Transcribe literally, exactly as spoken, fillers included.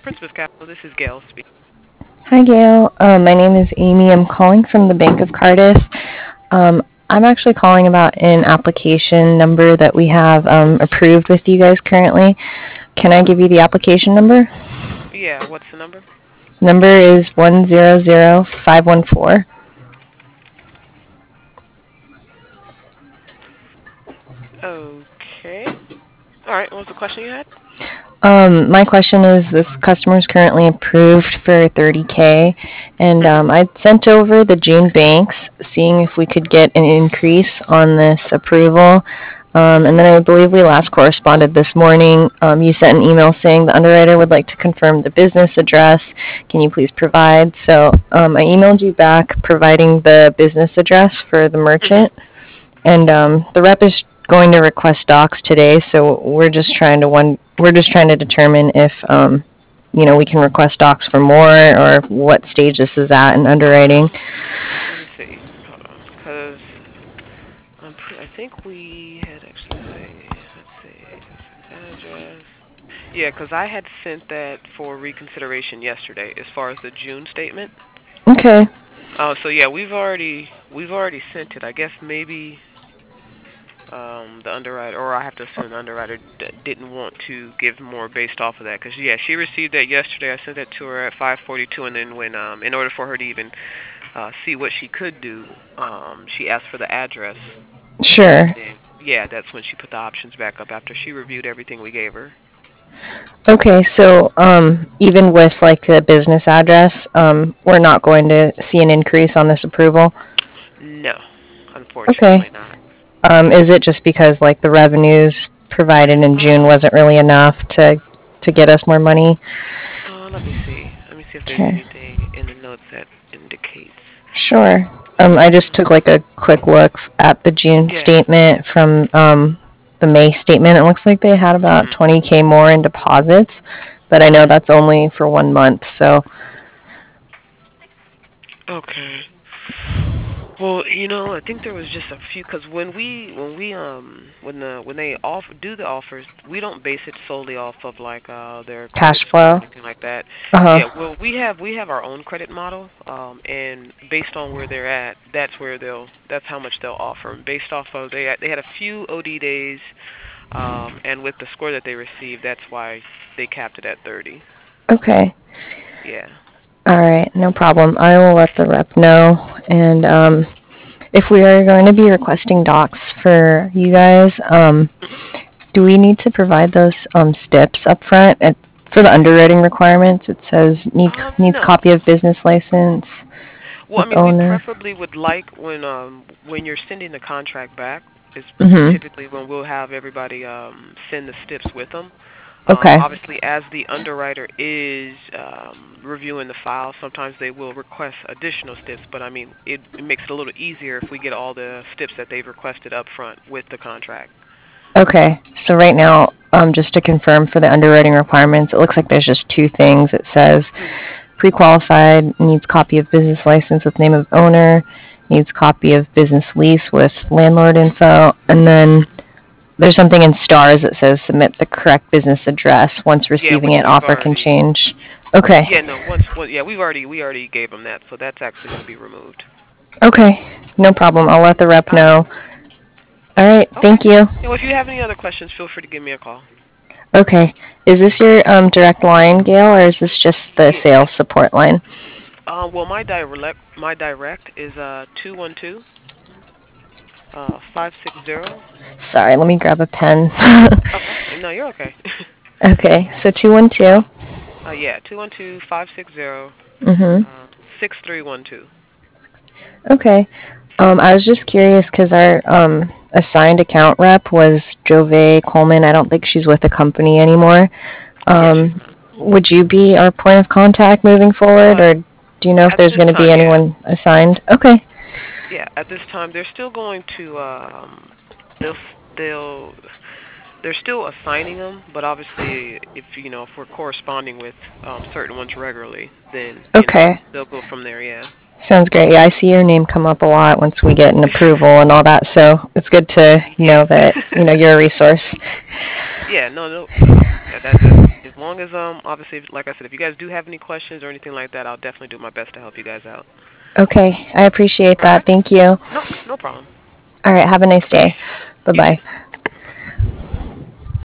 Princess Capital, this is Gail speaking. Hi, Gail. Um, my name is Amy. I'm calling from the Bank of Cardiff. Um, I'm actually calling about an application number that we have um, approved with you guys currently. Can I give you the application number? Yeah, what's the number? Number is one zero zero five one four. Okay. All right, what was the question you had? Um, my question is this customer is currently approved for thirty K, and Mm-hmm. um, I sent over the June banks seeing if we could get an increase on this approval. Um, and then I believe we last corresponded this morning. Um, you sent an email saying the underwriter would like to confirm the business address. Can you please provide? So um, I emailed you back providing the business address for the Mm-hmm. merchant, and um, the rep is going to request docs today. So we're just trying to one we're just trying to determine if um, you know we can request docs for more or what stage this is at in underwriting. Let me see. Hold on, because I'm pre- I think we had actually. Let's see. Address. Yeah, because I had sent that for reconsideration yesterday, as far as the June statement. Okay. Oh, so yeah, we've already we've already sent it. I guess maybe um, the underwriter, or I have to assume the underwriter d- didn't want to give more based off of that, because yeah, she received that yesterday. I sent that to her at five forty-two, and then when um, in order for her to even uh, see what she could do, um, she asked for the address, and Sure. then yeah, that's when she put the options back up after she reviewed everything we gave her. Okay, so um, even with like the business address, um, we're not going to see an increase on this approval. No, Okay. unfortunately not. Um, is it just because like the revenues provided in June Um, wasn't really enough to to get us more money? uh, let me see. Let me see if there's Okay. anything in the notes that indicates. Sure. Um, I just took like a quick look at the June Yeah. statement from um, the May statement. It looks like they had about Mhm. twenty K more in deposits, but I know Mhm. that's only for one month. So, Okay. Well, you know, I think there was just a few, because when we when we um when the when they off do the offers, we don't base it solely off of like uh their credit cash score or flow. anything like that. Uh Yeah, huh. well, we have we have our own credit model, um, and based on where they're at, that's where they'll that's how much they'll offer. And based off of they they had a few O D days, um, and with the score that they received, that's why they capped it at thirty. Okay. Yeah. All right. No problem. I will let the rep know. And um, if we are going to be requesting docs for you guys, um, Mhm. do we need to provide those um, steps up front at, for the underwriting requirements? It says need Um, needs no. copy of business license Well, I with mean, we owner. preferably would like when um when you're sending the contract back is Mhm. typically when we'll have everybody um send the steps with them. Um, Okay. obviously, as the underwriter is um, reviewing the file, sometimes they will request additional steps. But I mean, it, it makes it a little easier if we get all the steps that they've requested up front with the contract. Okay. So right now, um, just to confirm for the underwriting requirements, it looks like there's just two things. It says Hmm. pre-qualified needs copy of business license with name of owner, needs copy of business lease with landlord info, and then there's something in stars that says submit the correct business address. Once Yeah, receiving which it, we've offer can already. change. Okay. Yeah, no. Once, well, yeah, we've already we already gave them that, so that's actually going to be removed. Okay. No problem. I'll let the rep All right. know. All right. Okay. Thank you. Yeah, well, if you have any other questions, feel free to give me a call. Okay. Is this your um, direct line, Gail, or is this just the Yeah. sales support line? Uh, well, my direct my direct is uh two one two uh five six zero. Sorry, let me grab a pen. Okay. No, you're okay. Okay, so two one two. uh, yeah, two one two five six zero Mhm. uh six three one two. Okay. Um, I was just curious because our um, assigned account rep was Jove Coleman. I don't think she's with the company anymore. Yeah, she's Um, not. would you be our point of contact moving forward, Uh, or do you know if at there's this going to be time, yeah, anyone assigned? Okay. yeah. At this time, they're still going to um they'll they'll they're still assigning them, but obviously, if you know if we're corresponding with um certain ones regularly, then you know Okay. they'll go from there. Yeah. Sounds great. Yeah, I see your name come up a lot once we get an approval and all that, so it's good to know Yeah. that, you know, you're a resource. Yeah, no, no. Uh, that, that, that, as long as um, obviously, like I said, if you guys do have any questions or anything like that, I'll definitely do my best to help you guys out. Okay, I appreciate All right. that. Thank you. No, no problem. All right, have a nice Okay. day. Bye You too. bye.